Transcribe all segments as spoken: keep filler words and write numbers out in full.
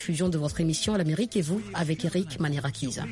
Fusion de votre émission L'Amérique et vous avec Eric Manirakis.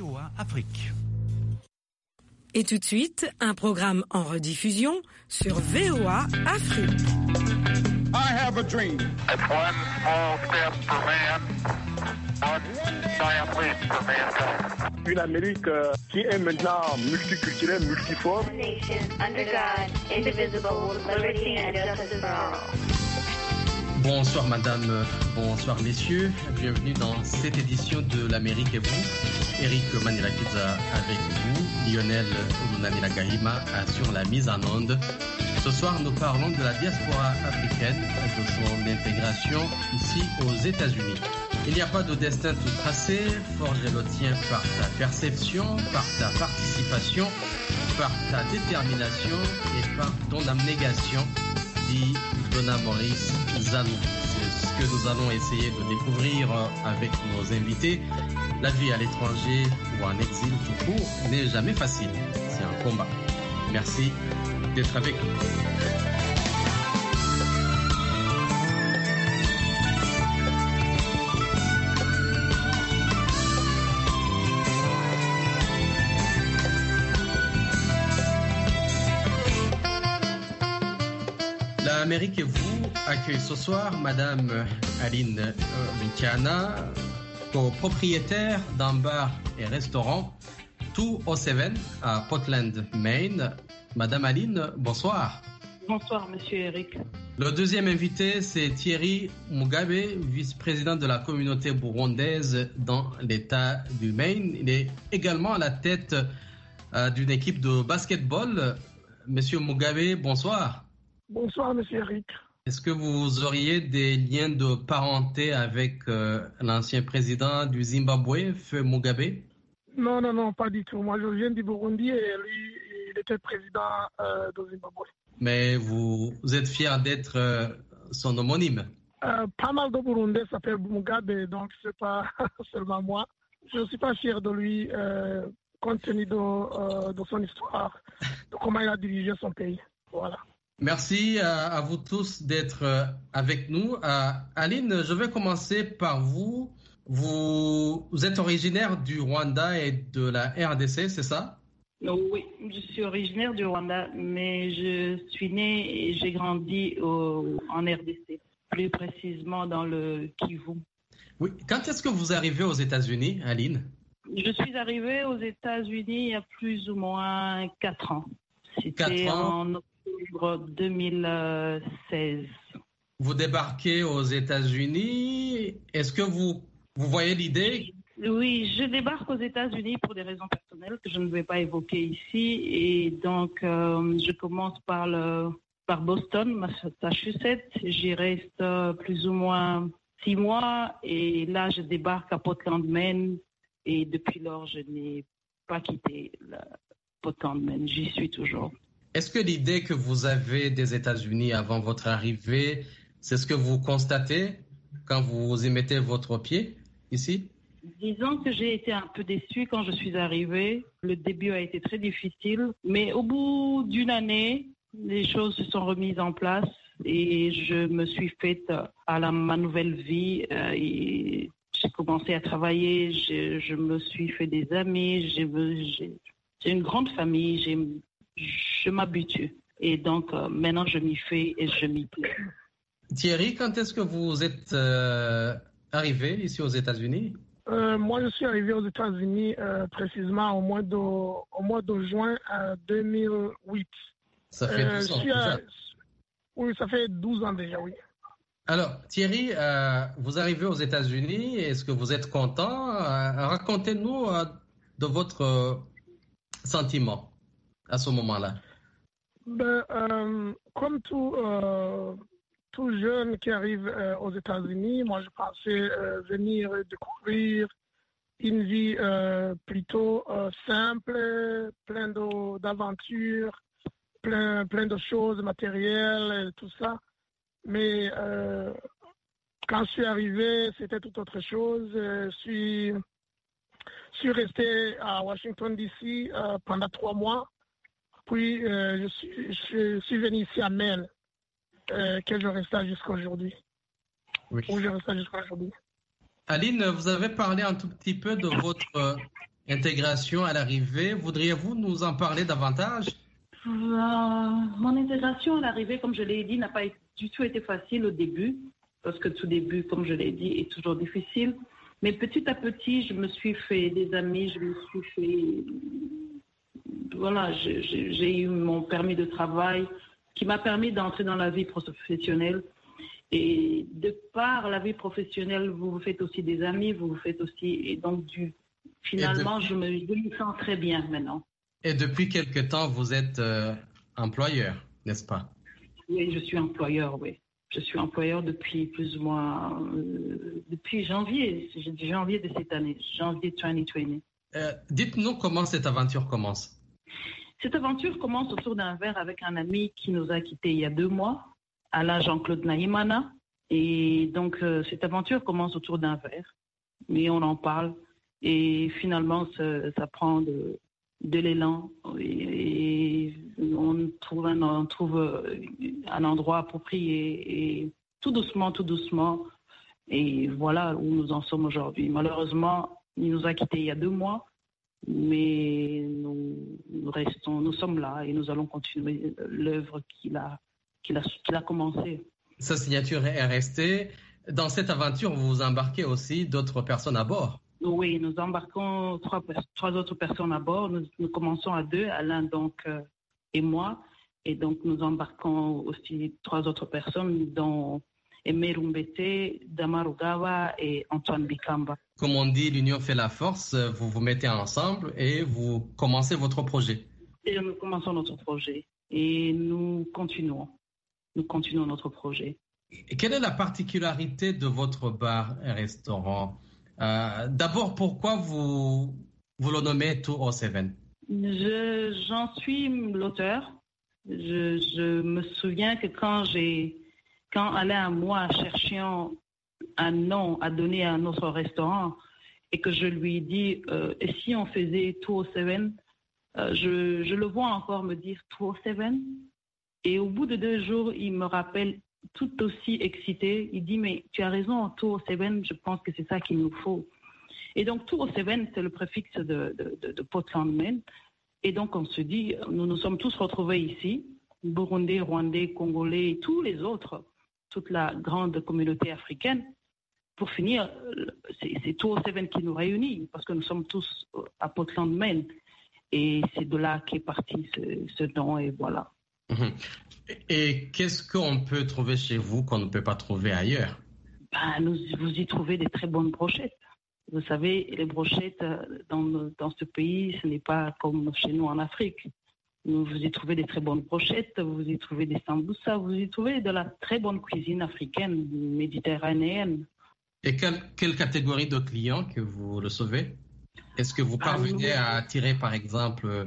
Et tout de suite, un programme en rediffusion sur V O A Afrique. I have a dream. It's one small step for man, one giant leap for mankind. Une Amérique euh, qui est maintenant multiculturelle, multiforme. Nation under God, indivisible, with liberty and justice for all. Bonsoir madame, bonsoir messieurs, bienvenue dans cette édition de l'Amérique et vous. Eric Manirakis avec vous, Lionel Ounanila Gahima assure la mise en onde. Ce soir, nous parlons de la diaspora africaine et de son intégration ici aux États-Unis. Il n'y a pas de destin tout tracé, forge le tien par ta perception, par ta participation, par ta détermination et par ton abnégation, dit Donna Maurice Zanou. C'est ce que nous allons essayer de découvrir avec nos invités. La vie à l'étranger ou en exil tout court n'est jamais facile. C'est un combat. Merci d'être avec nous. L'Amérique et vous accueille ce soir Madame Aline Mutiana, copropriétaire d'un bar et restaurant deux cent sept à Portland, Maine. Madame Aline, bonsoir. Bonsoir, Monsieur Eric. Le deuxième invité, c'est Thierry Mugabe, vice-président de la communauté burundaise dans l'État du Maine. Il est également à la tête euh, d'une équipe de basketball. Monsieur Mugabe, bonsoir. Bonsoir, Monsieur Eric. Est-ce que vous auriez des liens de parenté avec euh, l'ancien président du Zimbabwe, Feu Mugabe? Non, non, non, pas du tout. Moi, je viens du Burundi et lui, il était président euh, du Zimbabwe. Mais vous, vous êtes fier d'être euh, son homonyme? euh, Pas mal de Burundais s'appellent Mugabe, donc c'est pas seulement moi. Je ne suis pas fier de lui, euh, compte tenu de, euh, de son histoire, de comment il a dirigé son pays. Voilà. Merci à, à vous tous d'être euh, avec nous. Euh, Aline, je vais commencer par vous. vous. Vous êtes originaire du Rwanda et de la R D C, c'est ça? Oui, je suis originaire du Rwanda, mais je suis née et j'ai grandi au, en R D C, plus précisément dans le Kivu. Oui. Quand est-ce que vous arrivez aux États-Unis, Aline? Je suis arrivée aux États-Unis il y a plus ou moins quatre ans. C'était en octobre deux mille seize. Vous débarquez aux États-Unis. Est-ce que vous, vous voyez l'idée? Oui, je débarque aux États-Unis pour des raisons personnelles que je ne vais pas évoquer ici. Et donc, euh, je commence par, le, par Boston, Massachusetts. J'y reste euh, plus ou moins six mois. Et là, je débarque à Portland, Maine. Et depuis lors, je n'ai pas quitté la Portland, Maine. J'y suis toujours. Est-ce que l'idée que vous avez des États-Unis avant votre arrivée, c'est ce que vous constatez quand vous y mettez votre pied ici? Disons que j'ai été un peu déçue quand je suis arrivée. Le début a été très difficile, mais au bout d'une année, les choses se sont remises en place et je me suis faite à la, ma nouvelle vie. Euh, et j'ai commencé à travailler, je, je me suis fait des amis, j'ai, j'ai, j'ai une grande famille, j'ai, je m'habitue. Et donc euh, maintenant, je m'y fais et je m'y plais. Thierry, quand est-ce que vous êtes euh, arrivé ici aux États-Unis? Euh, moi, je suis arrivé aux États-Unis euh, précisément au mois de, au mois de juin euh, deux mille huit. Ça fait euh, douze ans à, déjà. Oui, ça fait douze ans déjà, oui. Alors, Thierry, euh, vous arrivez aux États-Unis. Est-ce que vous êtes content? euh, Racontez-nous euh, de votre euh, sentiment à ce moment-là. Ben, euh, comme tout... Euh, tout jeune qui arrive euh, aux États-Unis, moi je pensais euh, venir découvrir une vie euh, plutôt euh, simple, plein de, d'aventures, plein, plein de choses matérielles et tout ça. Mais euh, quand je suis arrivé, c'était tout autre chose. Je suis, je suis resté à Washington, D C euh, pendant trois mois. Puis euh, je, suis, je suis venu ici à Maine. Euh, que je reste là jusqu'à aujourd'hui. Oui. Où je reste là jusqu'à aujourd'hui. Aline, vous avez parlé un tout petit peu de votre euh, intégration à l'arrivée. Voudriez-vous nous en parler davantage? Euh, mon intégration à l'arrivée, comme je l'ai dit, n'a pas du tout été facile au début, parce que tout début, comme je l'ai dit, est toujours difficile. Mais petit à petit, je me suis fait des amis, je me suis fait... Voilà, j'ai, j'ai eu mon permis de travail qui m'a permis d'entrer dans la vie professionnelle. Et de par la vie professionnelle, vous vous faites aussi des amis, vous vous faites aussi... Et donc, du, finalement, je, me, je me sens très bien maintenant. Et depuis quelque temps, vous êtes euh, employeur, n'est-ce pas? Oui, je suis employeur, oui. Je suis employeur depuis plus ou moins... Euh, depuis janvier, janvier de cette année, janvier deux mille vingt. Euh, dites-nous comment cette aventure commence. Cette aventure commence autour d'un verre avec un ami qui nous a quittés il y a deux mois, Alain Jean-Claude Naïmana. Et donc, euh, cette aventure commence autour d'un verre. Mais on en parle. Et finalement, ça, ça prend de, de l'élan. Et, et on trouve, un, on trouve un endroit approprié. Et tout doucement, tout doucement. Et voilà où nous en sommes aujourd'hui. Malheureusement, il nous a quittés il y a deux mois. Mais nous, nous restons, nous sommes là et nous allons continuer l'œuvre qu'il a, qu'il a, qu'il a commencée. Sa signature est restée. Dans cette aventure, vous embarquez aussi d'autres personnes à bord. Oui, nous embarquons trois, trois autres personnes à bord. Nous, nous commençons à deux, Alain donc euh, et moi. Et donc nous embarquons aussi trois autres personnes, dont Aimé Rumbete, Damaru Gawa et Antoine Bikamba. Comme on dit, l'union fait la force. Vous vous mettez ensemble et vous commencez votre projet. Et nous commençons notre projet et nous continuons. Nous continuons notre projet. Et quelle est la particularité de votre bar et restaurant? euh, D'abord, pourquoi vous, vous le nommez deux zéro sept? Je, J'en suis l'auteur. Je, je me souviens que quand j'ai... Quand Alain et moi cherchions un nom à donner à notre restaurant et que je lui ai dit euh, et si on faisait deux zéro sept, euh, je, je le vois encore me dire deux zéro sept. Et au bout de deux jours, il me rappelle tout aussi excité. Il dit mais tu as raison, deux zéro sept, je pense que c'est ça qu'il nous faut. Et donc deux zéro sept, c'est le préfixe de, de, de, de Portland, Maine. Et donc on se dit, nous nous sommes tous retrouvés ici, Burundais, Rwandais, Congolais et tous les autres, toute la grande communauté africaine. Pour finir, c'est, c'est deux zéro sept qui nous réunit, parce que nous sommes tous à Portland, Maine. Et c'est de là qu'est parti ce, ce nom, et voilà. Et qu'est-ce qu'on peut trouver chez vous qu'on ne peut pas trouver ailleurs? Ben, nous, vous y trouvez des très bonnes brochettes. Vous savez, les brochettes dans, dans ce pays, ce n'est pas comme chez nous en Afrique. Vous y trouvez des très bonnes brochettes, vous y trouvez des samboussas, vous y trouvez de la très bonne cuisine africaine, méditerranéenne. Et quelle, quelle catégorie de clients que vous recevez? Est-ce que vous parvenez à attirer, par exemple,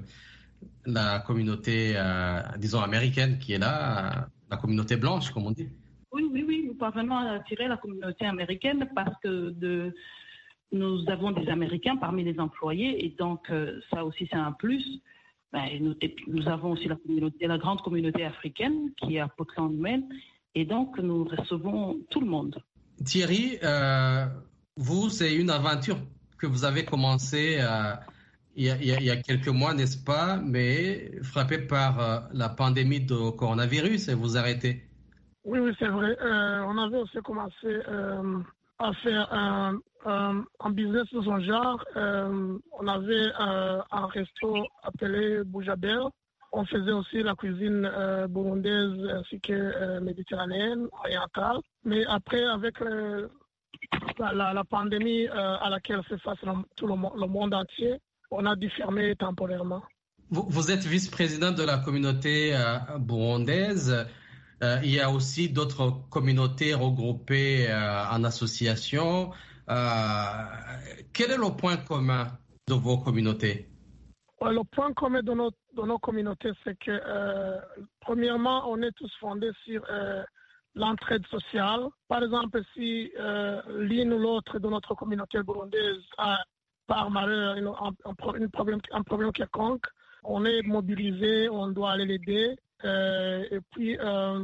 la communauté, euh, disons, américaine qui est là, la communauté blanche, comme on dit? Oui, oui, oui, nous parvenons à attirer la communauté américaine parce que de, nous avons des Américains parmi les employés et donc euh, ça aussi c'est un plus. Ben, nous, nous avons aussi la communauté, la grande communauté africaine qui est à Portland, Maine, et donc nous recevons tout le monde. Thierry, euh, vous, c'est une aventure que vous avez commencée euh, il, y a, il y a quelques mois, n'est-ce pas, mais frappé par euh, la pandémie de coronavirus et vous arrêtez. Oui, oui, c'est vrai. Euh, on avait aussi commencé euh, à faire un, un, un business de son genre. Euh, on avait euh, un resto appelé Boujabel. On faisait aussi la cuisine euh, burundaise ainsi que euh, méditerranéenne, orientale. Mais après, avec le, la, la, la pandémie euh, à laquelle fait face le, tout le, le monde entier, on a dû fermer temporairement. Vous, vous êtes vice-président de la communauté euh, burundaise. Euh, il y a aussi d'autres communautés regroupées euh, en association. Euh, quel est le point commun de vos communautés? Le point commun de nos, de nos communautés, c'est que, euh, premièrement, on est tous fondés sur euh, l'entraide sociale. Par exemple, si euh, l'une ou l'autre de notre communauté burundaise a, par malheur, une, un, un, problème, un problème quelconque, on est mobilisé, on doit aller l'aider. Euh, et puis, euh,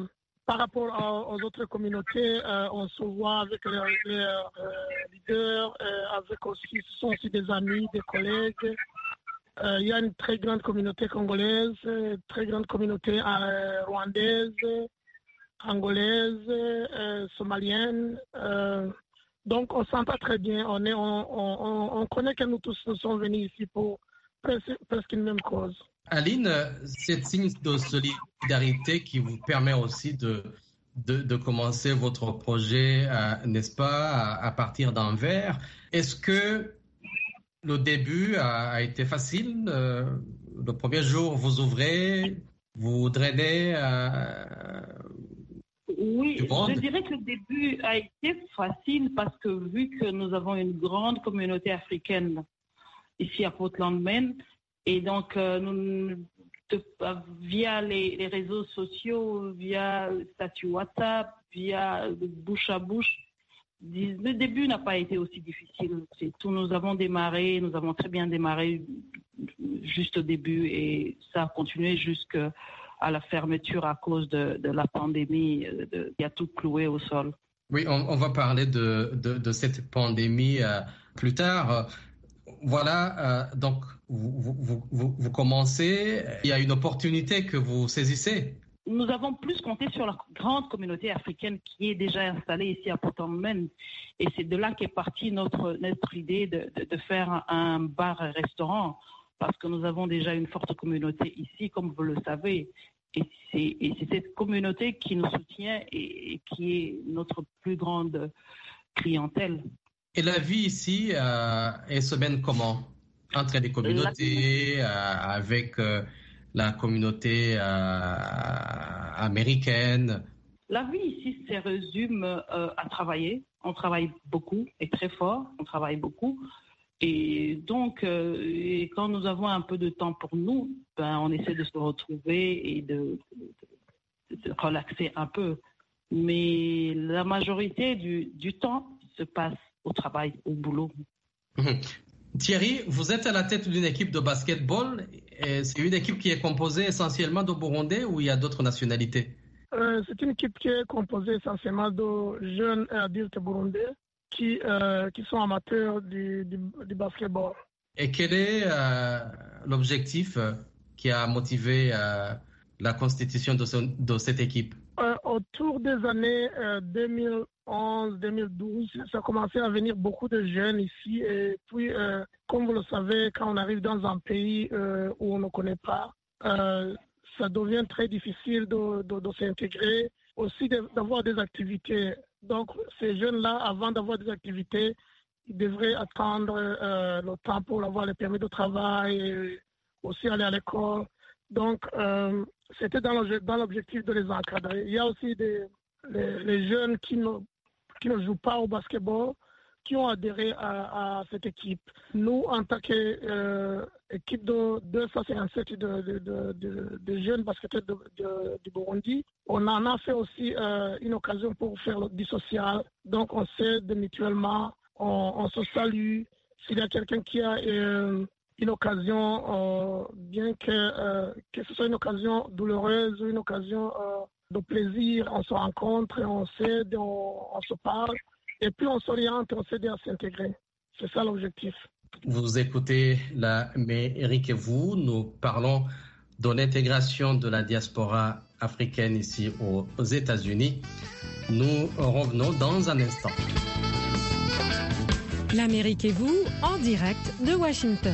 par rapport à, aux autres communautés, euh, on se voit avec les, les euh, leaders, euh, avec aussi, ce sont aussi des amis, des collègues. Euh, il y a une très grande communauté congolaise, très grande communauté euh, rwandaise, angolaise, euh, somalienne. Euh, donc on s'entend très bien. On, est, on, on, on connaît que nous tous nous sommes venus ici pour presque, presque une même cause. Aline, c'est signe de solidarité qui vous permet aussi de, de, de commencer votre projet, euh, n'est-ce pas, à, à partir d'Anvers. Est-ce que le début a, a été facile? euh, Le premier jour, vous ouvrez, vous drainez euh, Oui, du monde? je dirais que le début a été facile parce que vu que nous avons une grande communauté africaine ici à Portland, Maine, et donc, euh, nous, de, via les, les réseaux sociaux, via le statut WhatsApp, via le bouche à bouche, le début n'a pas été aussi difficile. C'est tout, nous avons démarré, nous avons très bien démarré juste au début et ça a continué jusqu'à la fermeture à cause de, de la pandémie de, qui a tout cloué au sol. Oui, on, on va parler de, de, de cette pandémie euh, plus tard. Voilà, euh, donc vous, vous, vous, vous commencez, il y a une opportunité que vous saisissez. Nous avons plus compté sur la grande communauté africaine qui est déjà installée ici à Portland, Maine. Et c'est de là qu'est partie notre, notre idée de, de, de faire un bar-restaurant parce que nous avons déjà une forte communauté ici, comme vous le savez. Et c'est, et c'est cette communauté qui nous soutient et, et qui est notre plus grande clientèle. Et la vie ici euh, est se mène comment? Entre les communautés, euh, avec euh, la communauté euh, américaine? La vie ici se résume euh, à travailler. On travaille beaucoup et très fort. On travaille beaucoup. Et donc, euh, et quand nous avons un peu de temps pour nous, ben, on essaie de se retrouver et de, de, de relaxer un peu. Mais la majorité du, du temps se passe au travail, au boulot. Mmh. Thierry, vous êtes à la tête d'une équipe de basketball. Et c'est une équipe qui est composée essentiellement de Burundais ou il y a d'autres nationalités? euh, C'est une équipe qui est composée essentiellement de jeunes et adultes burundais qui, euh, qui sont amateurs du, du, du basketball. Et quel est euh, l'objectif euh, qui a motivé euh, la constitution de, ce, de cette équipe? euh, Autour des années euh, deux mille onze deux mille douze, ça a commencé à venir beaucoup de jeunes ici. Et puis, euh, comme vous le savez, quand on arrive dans un pays euh, où on ne connaît pas, euh, ça devient très difficile de, de, de s'intégrer, aussi de, d'avoir des activités. Donc, ces jeunes-là, avant d'avoir des activités, ils devraient attendre euh, le temps pour avoir le permis de travail, et aussi aller à l'école. Donc, euh, c'était dans, le, dans l'objectif de les encadrer. Il y a aussi des, les, les jeunes qui ne, qui ne jouent pas au basketball, qui ont adhéré à, à cette équipe. Nous, en tant qu'équipe euh, de deux cent cinquante-sept de, de, de, de, de jeunes basketteurs de, de, du Burundi, on en a fait aussi euh, une occasion pour faire du social. Donc, on s'aide mutuellement, on, on se salue. S'il y a quelqu'un qui a euh, une occasion, euh, bien que, euh, que ce soit une occasion douloureuse ou une occasion euh, de plaisir, on se rencontre, on s'aide, on, on se parle. Et puis on s'oriente, on s'aide à s'intégrer. C'est ça l'objectif. Vous écoutez la Amérique et vous, nous parlons de l'intégration de la diaspora africaine ici aux États-Unis. Nous revenons dans un instant. L'Amérique et vous, en direct de Washington.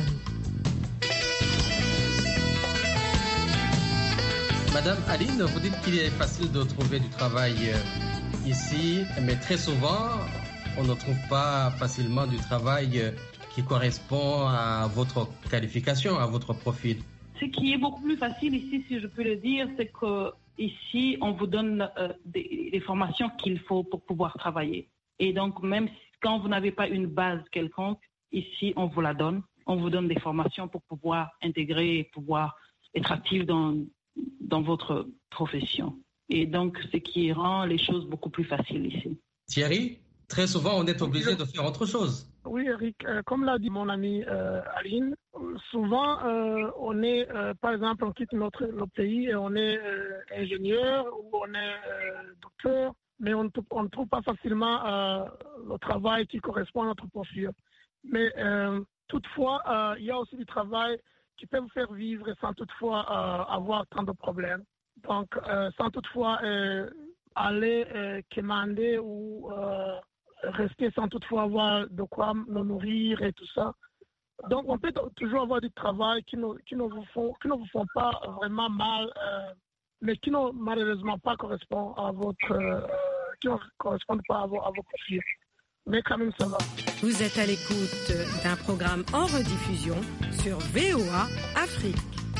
Madame Aline, vous dites qu'il est facile de trouver du travail ici, mais très souvent, on ne trouve pas facilement du travail qui correspond à votre qualification, à votre profil. Ce qui est beaucoup plus facile ici, si je peux le dire, c'est qu'ici, on vous donne euh, des, des formations qu'il faut pour pouvoir travailler. Et donc, même si, quand vous n'avez pas une base quelconque, ici, on vous la donne. On vous donne des formations pour pouvoir intégrer et pouvoir être actif dans, dans votre profession. Et donc, ce qui rend les choses beaucoup plus faciles ici. Thierry, très souvent, on est obligé de faire autre chose. Oui, Eric, euh, comme l'a dit mon ami euh, Aline, souvent euh, on est, euh, par exemple, on quitte notre, notre pays et on est euh, ingénieur ou on est euh, docteur, mais on ne trouve pas facilement euh, le travail qui correspond à notre profil. Mais euh, toutefois, euh, il y a aussi du travail qui peut vous faire vivre sans toutefois euh, avoir tant de problèmes. Donc, euh, sans toutefois euh, aller euh, commander ou euh, rester sans toutefois avoir de quoi nous nourrir et tout ça. Donc, on peut toujours avoir du travail qui ne, qui ne, vous, font, qui ne vous font pas vraiment mal, euh, mais qui ne malheureusement pas correspond à votre, euh, qui ne correspondent pas à vos, à vos profils. Mais quand même, ça va. Vous êtes à l'écoute d'un programme en rediffusion sur V O A Afrique.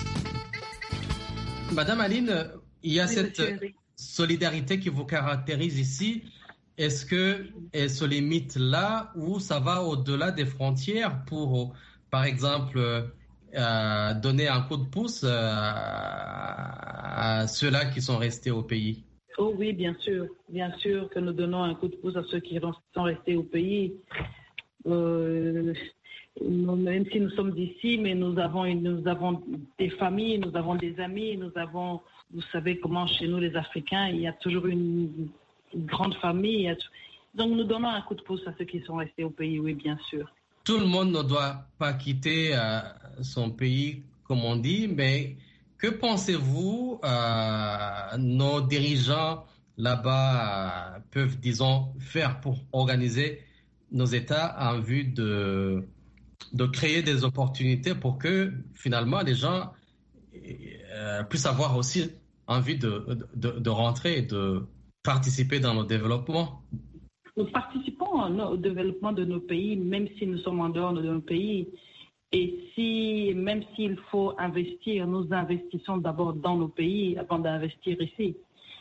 Madame Aline, il y a Oui, cette solidarité qui vous caractérise ici. Est-ce qu'elle se limite là ou ça va au-delà des frontières pour, par exemple, euh, donner un coup de pouce euh, à ceux-là qui sont restés au pays? Oh oui, bien sûr. Bien sûr que nous donnons un coup de pouce à ceux qui sont restés au pays. Euh, même si nous sommes d'ici, mais nous avons, une, nous avons des familles, nous avons des amis, nous avons, vous savez comment chez nous les Africains, il y a toujours une... une grande famille. Donc, nous donnons un coup de pouce à ceux qui sont restés au pays, oui, bien sûr. Tout le monde ne doit pas quitter euh, son pays, comme on dit, mais que pensez-vous euh, nos dirigeants là-bas euh, peuvent, disons, faire pour organiser nos États en vue de, de créer des opportunités pour que, finalement, les gens euh, puissent avoir aussi envie de, de, de rentrer et de participer dans le développement? Nous participons au développement de nos pays, même si nous sommes en dehors de nos pays. Et si, même s'il faut investir, nous investissons d'abord dans nos pays avant d'investir ici.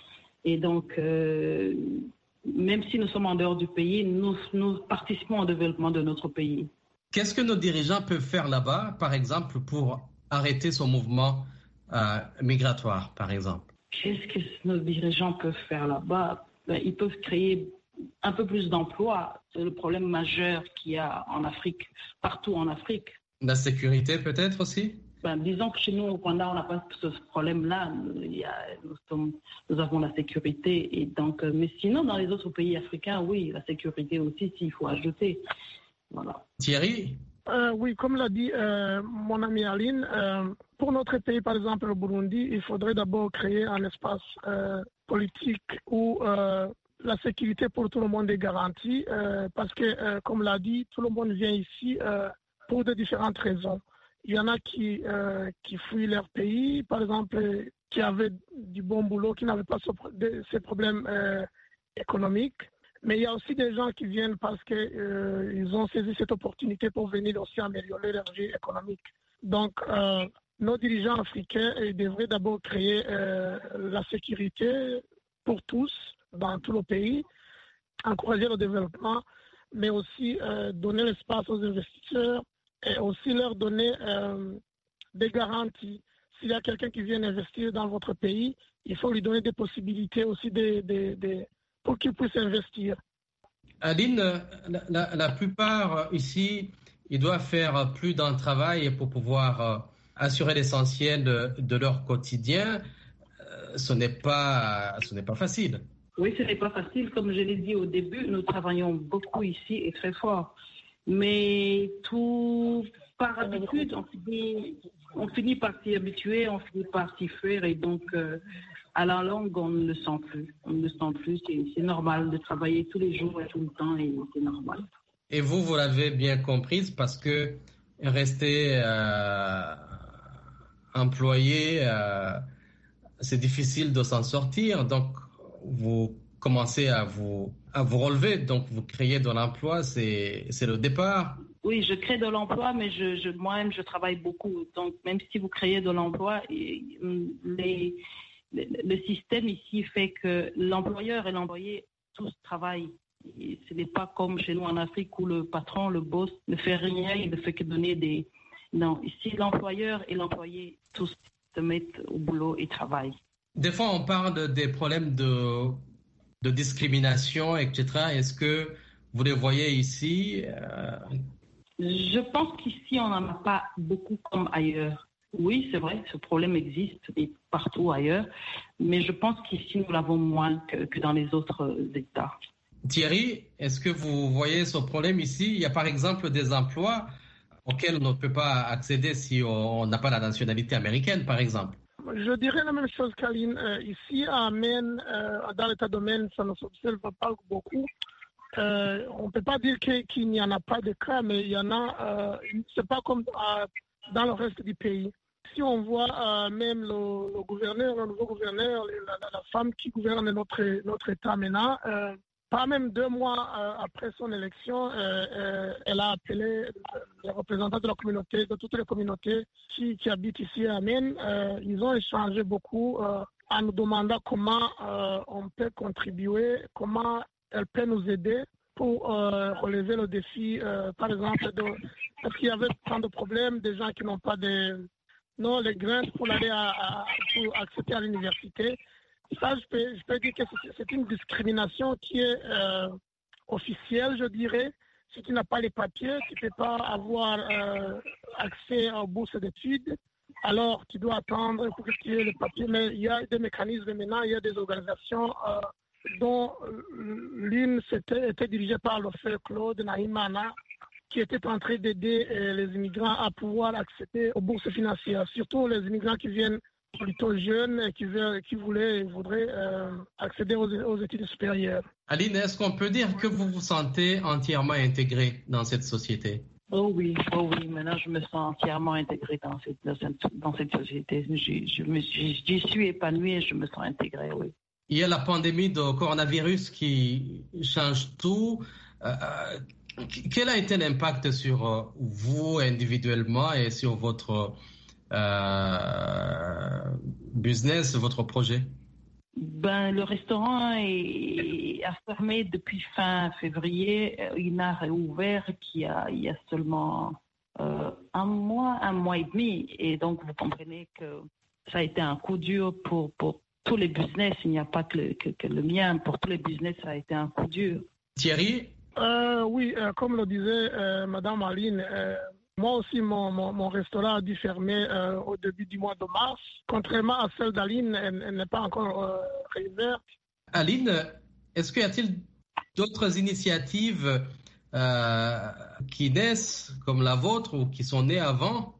Et donc, euh, même si nous sommes en dehors du pays, nous, nous participons au développement de notre pays. Qu'est-ce que nos dirigeants peuvent faire là-bas, par exemple, pour arrêter ce mouvement euh, migratoire, par exemple? Qu'est-ce que nos dirigeants peuvent faire là-bas? Ben, ils peuvent créer un peu plus d'emplois. C'est le problème majeur qu'il y a en Afrique, partout en Afrique. La sécurité peut-être aussi? Ben, disons que chez nous, au Rwanda, on n'a pas ce problème-là. Il y a, nous, sommes, nous avons la sécurité. Et donc, mais sinon, dans les autres pays africains, oui, la sécurité aussi, s'il faut ajouter. Voilà. Thierry? Euh, oui, comme l'a dit euh, mon ami Aline, euh, pour notre pays, par exemple le Burundi, il faudrait d'abord créer un espace euh, politique où euh, la sécurité pour tout le monde est garantie, euh, parce que, euh, comme l'a dit, tout le monde vient ici euh, pour de différentes raisons. Il y en a qui, euh, qui fuient leur pays, par exemple, qui avaient du bon boulot, qui n'avaient pas ce, de, ces problèmes euh, économiques. Mais il y a aussi des gens qui viennent parce qu'ils euh, ont saisi cette opportunité pour venir aussi améliorer leur vie économique. Donc, euh, nos dirigeants africains devraient d'abord créer euh, la sécurité pour tous dans tout le pays, encourager le développement, mais aussi euh, donner l'espace aux investisseurs et aussi leur donner euh, des garanties. S'il y a quelqu'un qui vient investir dans votre pays, il faut lui donner des possibilités aussi de, de, de pour qu'ils puissent investir. Aline, la, la, la plupart ici, ils doivent faire plus d'un travail pour pouvoir euh, assurer l'essentiel de, de leur quotidien. Euh, ce n'est pas, ce n'est pas facile. Oui, ce n'est pas facile. Comme je l'ai dit au début, nous travaillons beaucoup ici et très fort. Mais tout par habitude, on finit, on finit par s'y habituer, on finit par s'y faire et donc... Euh, à la longue, on ne le sent plus. On ne le sent plus. C'est, c'est normal de travailler tous les jours et tout le temps et c'est normal. Et vous, vous l'avez bien comprise parce que rester euh, employé, euh, c'est difficile de s'en sortir. Donc, vous commencez à vous, à vous relever. Donc, vous créez de l'emploi. C'est, c'est le départ. Oui, je crée de l'emploi, mais je, je, moi-même, je travaille beaucoup. Donc, même si vous créez de l'emploi, les... Le système ici fait que l'employeur et l'employé tous travaillent. Et ce n'est pas comme chez nous en Afrique où le patron, le boss, ne fait rien, il ne fait que donner des... Non, ici l'employeur et l'employé tous se mettent au boulot et travaillent. Des fois, on parle des problèmes de, de discrimination, et cetera. Est-ce que Vous les voyez ici euh... Je pense qu'ici, on n'en a pas beaucoup comme ailleurs. Oui, c'est vrai, ce problème existe et partout ailleurs, mais je pense qu'ici, nous l'avons moins que, que dans les autres États. Thierry, est-ce que vous voyez ce problème ici? Il y a par exemple des emplois auxquels on ne peut pas accéder si on n'a pas la nationalité américaine, par exemple. Je dirais la même chose qu'Aline. Euh, ici, à Maine, euh, dans l'État de Maine, ça ne s'observe pas beaucoup. Euh, on ne peut pas dire que, qu'il n'y en a pas de cas, mais il y en a. Euh, c'est pas comme euh, dans le reste du pays. Si on voit euh, même le, le gouverneur, le nouveau gouverneur, la, la, la femme qui gouverne notre, notre État maintenant, euh, pas même deux mois euh, après son élection, euh, euh, elle a appelé les représentants de la communauté, de toutes les communautés qui, qui habitent ici à Maine. Euh, ils ont échangé beaucoup euh, en nous demandant comment euh, on peut contribuer, comment elle peut nous aider pour euh, relever le défi, euh, par exemple, de, parce qu'il y avait tant de problèmes, des gens qui n'ont pas de, non, les grains pour aller à, à, pour accéder à l'université. Ça, je peux, je peux dire que c'est, c'est une discrimination qui est euh, officielle, je dirais. Si tu n'as pas les papiers, tu ne peux pas avoir euh, accès aux bourses d'études. Alors, tu dois attendre pour que tu aies les papiers. Mais il y a des mécanismes maintenant, il y a des organisations euh, dont l'une était, était dirigée par le frère Claude Nahimana, qui était en train d'aider les immigrants à pouvoir accéder aux bourses financières, surtout les immigrants qui viennent plutôt jeunes et qui, veulent, qui voulaient et voudraient euh, accéder aux, aux études supérieures. Aline, est-ce qu'on peut dire que vous vous sentez entièrement intégrée dans cette société? Oh oui, oh oui, maintenant je me sens entièrement intégrée dans cette, dans cette, dans cette société. Je, je me suis, j'y suis épanouie et je me sens intégrée, oui. Il y a la pandémie de coronavirus qui change tout. Euh, quel a été l'impact sur vous individuellement et sur votre euh, business, votre projet? Ben, le restaurant est, a fermé depuis fin février. Il n'a réouvert qu'il y a, il y a seulement euh, un mois, un mois et demi. Et donc, vous comprenez que ça a été un coup dur pour, pour tous les business. Il n'y a pas que le, que, que le mien. Pour tous les business, ça a été un coup dur. Thierry? Euh, oui, euh, comme le disait euh, Madame Aline, euh, moi aussi, mon, mon, mon restaurant a dû fermer euh, au début du mois de mars. Contrairement à celle d'Aline, elle, elle n'est pas encore euh, réouverte. Aline, est-ce qu'il y a-t-il d'autres initiatives euh, qui naissent comme la vôtre ou qui sont nées avant,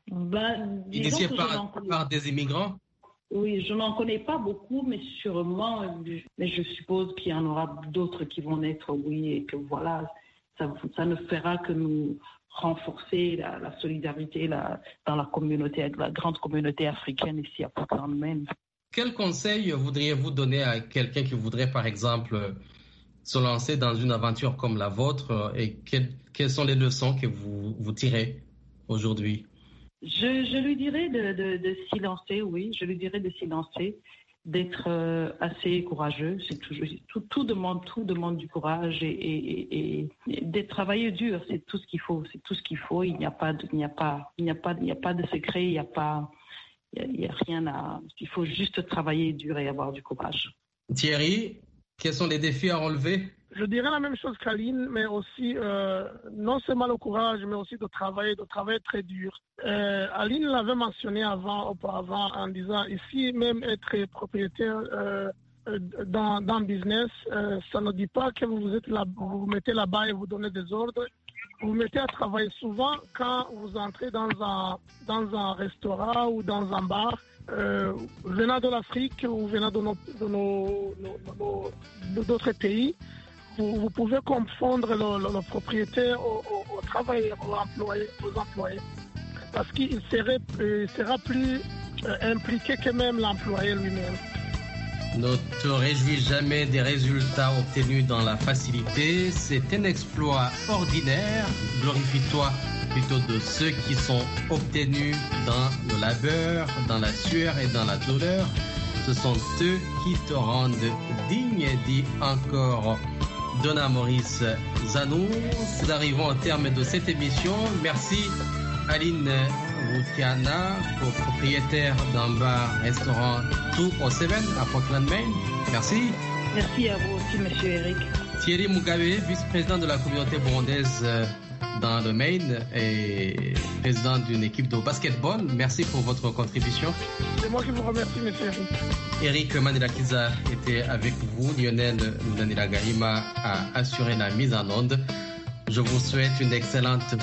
ben, initiées par, par des immigrants? Oui, je n'en connais pas beaucoup, mais sûrement, mais je suppose qu'il y en aura d'autres qui vont naître, oui, et que voilà, ça, ça ne fera que nous renforcer la, la solidarité la, dans la communauté, la grande communauté africaine ici à Portland, Maine. Quel conseil voudriez-vous donner à quelqu'un qui voudrait, par exemple, se lancer dans une aventure comme la vôtre, et quelles, quelles sont les leçons que vous, vous tirez aujourd'hui? Je, je lui dirais de, de, de s'y lancer, oui, je lui dirais de s'y lancer, d'être euh, assez courageux. C'est toujours, tout, tout, demande, tout demande du courage et, et, et, et de travailler dur, c'est tout ce qu'il faut, c'est tout ce qu'il faut. Il n'y a pas de, il n'y a pas, il n'y a pas, il n'y a pas de secret, il n'y a pas, il n'y a, a rien à, il faut juste travailler dur et avoir du courage. Thierry, quels sont les défis à relever? Je dirais la même chose qu'Aline, mais aussi euh, non seulement le courage, mais aussi de travailler, de travailler très dur. Euh, Aline l'avait mentionné avant, auparavant, en disant ici même être propriétaire euh, dans dans business, euh, ça ne dit pas que vous êtes là, vous vous mettez là-bas et vous donnez des ordres. Vous vous mettez à travailler souvent quand vous entrez dans un dans un restaurant ou dans un bar. Euh, venant de l'Afrique ou venant de nos, de nos, nos, nos, d'autres pays. Vous, vous pouvez confondre le, le, le propriétaire au, au, au travailleur, aux employés, aux employés. Parce qu'il serait, euh, sera plus euh, impliqué que même l'employé lui-même. Ne te réjouis jamais des résultats obtenus dans la facilité. C'est un exploit ordinaire. Glorifie-toi plutôt de ceux qui sont obtenus dans le labeur, dans la sueur et dans la douleur. Ce sont eux qui te rendent digne, dit encore Donna Maurice Zanou. Nous arrivons au terme de cette émission. Merci Aline Routiana, copropriétaire d'un bar-restaurant Two oh Seven à Portland, Maine. Merci. Merci à vous aussi, Monsieur Eric. Thierry Mugabe, vice-président de la communauté burundaise dans le Maine et président d'une équipe de basketball. Merci pour votre contribution. C'est moi qui vous remercie, monsieur Eric. Eric Manirakiza était avec vous. Lionel Nanila Gahima a assuré la mise en onde. Je vous souhaite une excellente